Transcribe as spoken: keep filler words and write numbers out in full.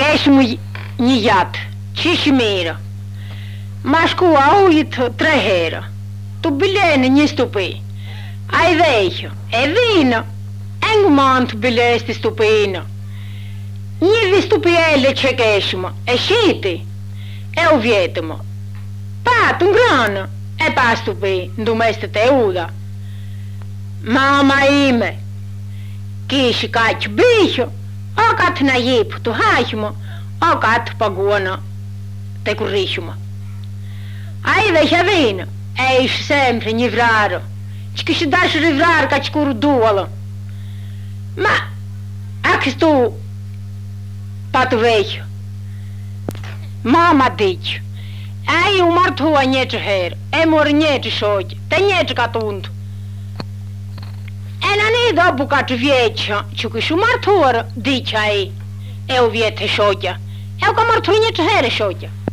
Esmu nijat, чешмира. Машку ауит трехера. Tu bilene не ступи. Ai vecchio, è vino. Engmont bilesti stupino. Nivi stupielle cechesmo, e sciti. E o vietimo. Pat un grano, e pa stupi, dumeste te uda. Mama ime. Kish kach bicho. O kat na jip tu hachmo. O kat pagona. Te currismo. Ai vecchio vino. Eis sempre nivraro. Que se dá livrar que escuro duolo. Ma aqui estou pato velho. Mama dice. Ai o marto a niente her. E mor niente shoge. Te niente catundo. E non è dopo che tu vieci. Ciò che su marto dice ai. E o viete shoge. E o che marto niente her shoge.